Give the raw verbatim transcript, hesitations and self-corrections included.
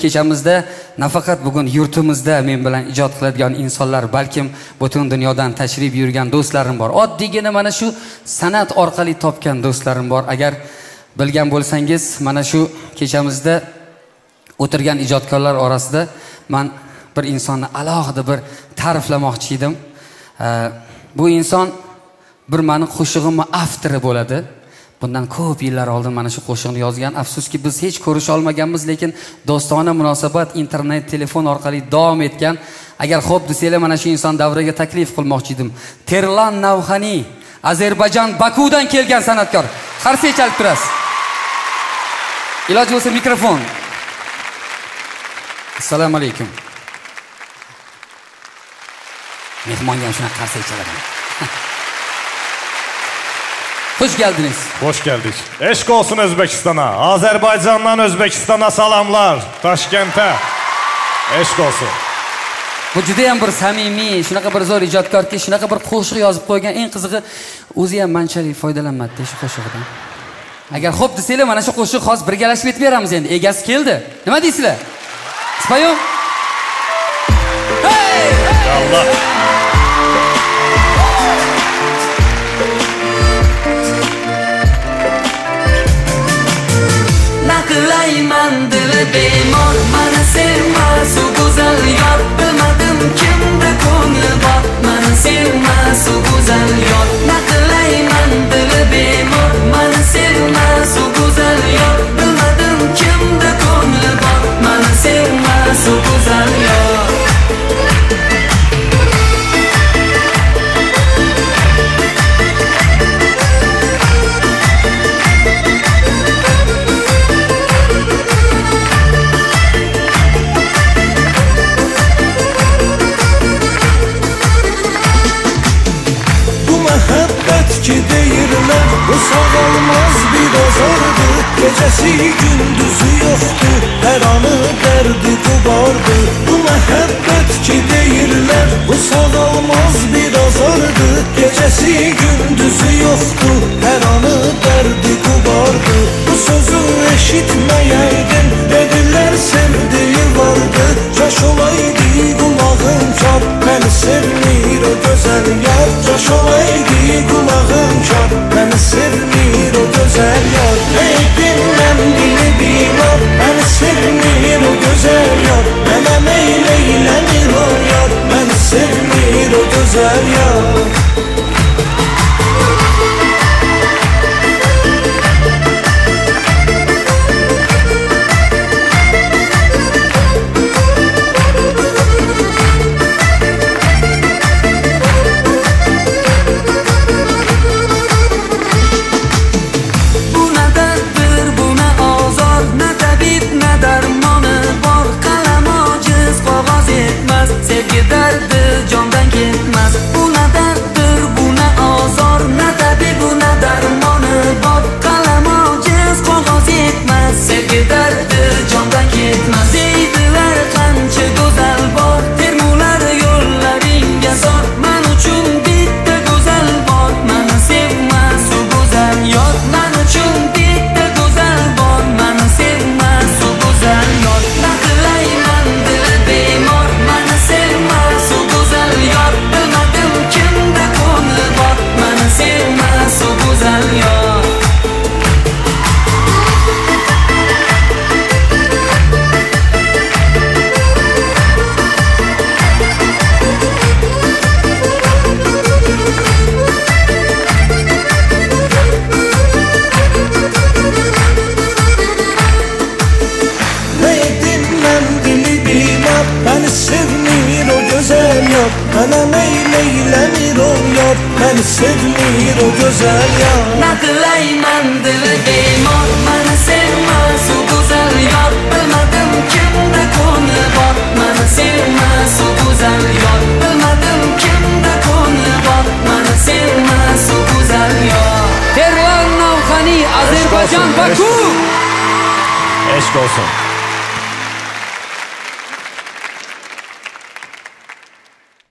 Kechamizda nafaqat bugun yurtimizda men bilan ijod qiladigan insonlar, balkim butun dunyodan tashrif buyurgan do'stlarim bor. Oddiygina mana shu san'at orqali topgan do'stlarim bor. Agar bilgan bo'lsangiz, mana shu kechamizda o'tirgan ijodkorlar orasida men bir insonni alohida bir ta'riflamoqchi edim. Bu inson bir meni qo'shig'imning avtori bo'ladi. Bundan ko'p yillar oldin mana shu qo'shiqni yozgan. Afsuski biz hech ko'risha olmaganmiz, lekin do'stona munosabat internet, telefon orqali davom etgan. Agar xo'p desanglar, mana shu inson davriga taklif qilmoqchi edim. Terlan Navxani, Ozarbayjon Bakudan kelgan san'atkor. Qarsak chalib turasiz. Iloji bo'lsa mikrofon. Assalomu alaykum. Mehmonga ham shunaqa qarsak chalaman. Hoş geldiniz. Hoş geldik. Eşk olsun Özbekistan'a. Azerbaycan'dan Özbekistan'a salamlar. Taşkent'e. Eşk olsun. Bu juda ham bir samimiy, shunaqa bir zo'r ijodkorki, shunaqa bir qo'shiq yozib qo'ygan. Eng qizig'i, o'zi ham manchalik foydalanmadi shu qo'shiqdan. Agar xo'p desanglar, mana shu qo'shiq hozir birgalashib aytib beramiz endi. Egasi keldi. Nima deysizlar? Spayom. Hey! Allah. Naqlayman dili bemor, mana sevmas u go'zal yor. Bilmadim kimda ko'ngli bor, mana sevmas u go'zal yor. Naqlayman dili bemor, mana sevmas u go'zal yor. Bilmadim kimda ko'ngli bor, mana sevmas u go'zal yor. Ki deyirlər, bu sağalmaz bir azardı. Gecəsi gündüzü yoxdu, hər anı dərdi qubardı. Bu məhəbbət ki deyirlər, bu sağalmaz bir azardı. Gecəsi gündüzü yoxdu, hər anı dərdi qubardı. Bu sözü eşitməyəydin, dedilər sevdiyi vardı. Caş olaydı qulağın çar, məni sevmir o gözəl yar. Caş olaydı qulağın çar, məni sevmir o gözəl yar. Neydim mən dili bimar, məni sevmir o gözəl yar. Mənə meylə ilənir o yar, məni sevmir o gözəl yar. Sevgi derdi candan gitmez. Bu ne derttir, bu ne azar. Ne tabi bu ne dermanı var. Kalem aciz kağız yetmez. Sevgi derdi candan gitmez. Deydiler kançı güzel var. Termular yollarınca zor. Men uçun bitti güzel var. Meni sevmez o güzel yar. Men uçun bitti güzel var. Meni sevmez o güzel yar. Naqlayman dili bemor, meni sevmez o güzel yar. Bilmadim kimda ko'ngli bor, meni sevmez o güzel yar. Neydim mən dili bimar, məni sevmir o gözəl yar. Mənə meyleyləmir o yar, məni sevmir o gözəl yar. Naqlayman dili bemor, meni sevmez o güzel yar. Bilmadim kimda ko'ngli bor, meni sevmez o güzel yar. Bilmadim kimda ko'ngli bor, meni sevmez o güzel yar. Terlan Navxani, Ozarbayjon Baku. Eşk olsun.